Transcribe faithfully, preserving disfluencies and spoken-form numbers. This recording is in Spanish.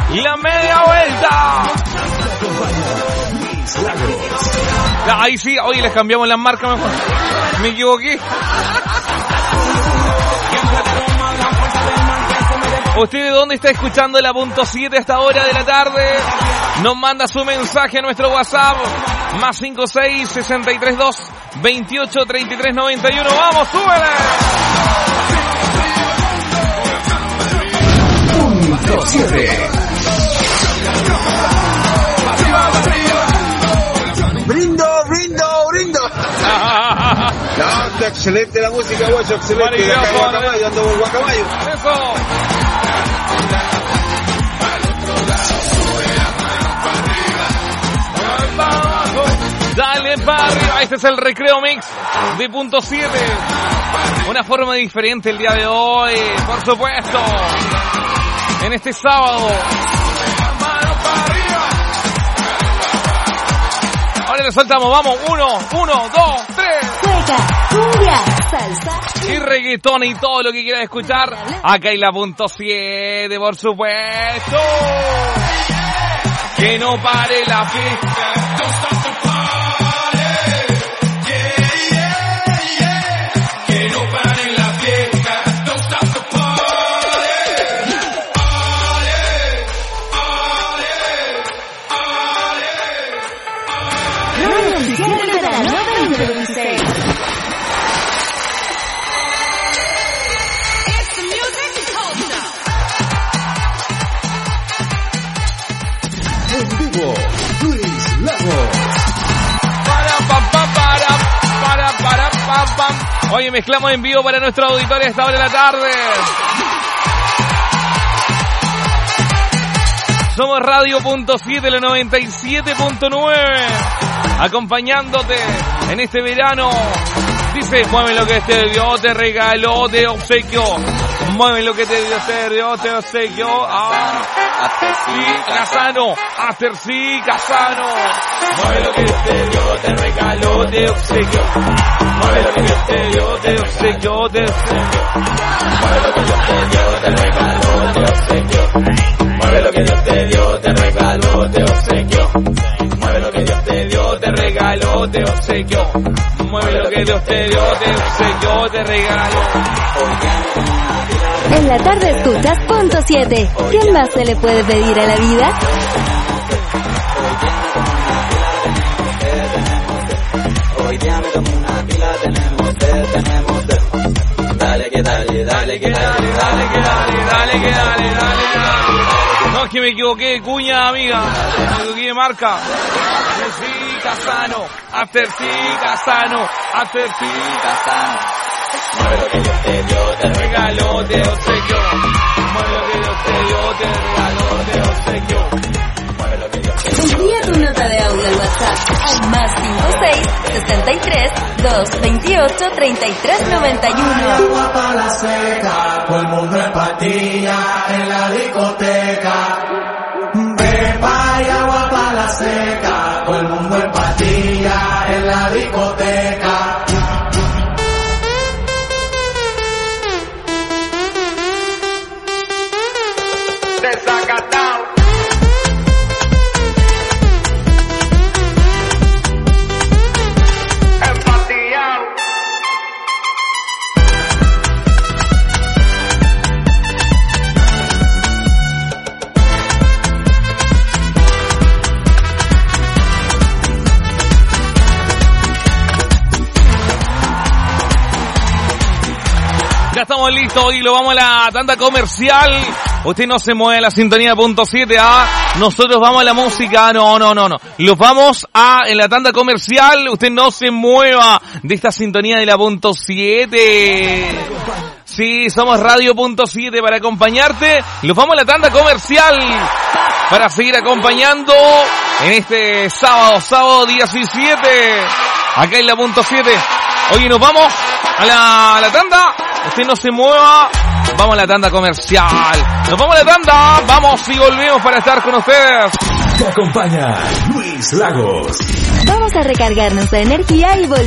La media vuelta. Ahí sí, oye, les cambiamos las marcas mejor. Me equivoqué. ¿Usted de dónde está escuchando la punto siete a esta hora de la tarde? Nos manda su mensaje a nuestro WhatsApp. Más cinco seis, sesenta y tres dos, veintiocho, treinta y tres, noventa y uno. ¡Vamos, súbele! punto siete. Brindo, brindo, brindo. No, está excelente la música, guacho, excelente. De acá Guacamayo, ando por Guacamayo. Eso. Dale para arriba. Este es el recreo mix de punto siete. Una forma diferente el día de hoy, por supuesto. En este sábado. Ahora le soltamos, vamos, uno, uno, dos, tres. Cueca, cumbia, salsa y reggaetón y todo lo que quieras escuchar. Acá hay la punto siete, por supuesto. Que no pare la fiesta. Oye, mezclamos en vivo para nuestro auditorio a esta hora de la tarde. Somos Radio punto siete, la noventa y siete punto nueve. Acompañándote en este verano. Dice, mueve lo que este Dios te regaló de obsequio. Mueve lo que te dio este Dios te obsequio. Ah, Atercí Casano, Atercí Casano. Mueve lo que este Dios te regaló de obsequio. Mueve lo que Dios te dio de obsequio, de obsequio. Mueve lo que Dios te dio, te regaló de obsequio. Mueve lo que Dios te dio, te regaló de obsequio. Mueve lo que Dios te dio, te regaló de obsequio. Mueve lo que Dios te dio, te obsequio, te regaló. En la tarde escuchas punto siete. ¿Qué más se le puede pedir a la vida? Hoy día me tomo una pila, tenemos sed, tenemos sed. Dale que dale, dale que dale, dale que dale, dale que dale, dale que dale. No, es que me equivoqué de cuña, amiga. Me equivoqué de marca. Atercí Casano, Atercí Casano, Atercí Casano. Mueve lo que Dios te dio, te regaló de obsequio. Mueve lo que Dios te dio, te regaló de obsequio. Mueve lo que Dios te dio. Envía tu nota de audio al WhatsApp al más cinco seis, sesenta y tres, dos veintiocho, treinta y tres, noventa y uno. Agua para la seca, todo el mundo en patilla en la discoteca. Pepa y agua para la seca, todo el mundo en patilla en la discoteca. Desacatado. Empatillado. Ya estamos listos y lo vamos a la tanda comercial. Usted no se mueve a la sintonía punto siete, ¿ah? Nosotros vamos a la música. No, no, no, no. Los vamos a en la tanda comercial. Usted no se mueva de esta sintonía de la punto siete. Sí, somos Radio punto siete para acompañarte. Los vamos a la tanda comercial para seguir acompañando en este sábado, sábado diecisiete. Acá en la punto siete. Oye, nos vamos a la, a la tanda. Usted no se mueva. Vamos a la tanda comercial. Nos vamos a la tanda. Vamos y volvemos para estar con ustedes. Te acompaña Luis Lagos. Vamos a recargarnos de energía y volver.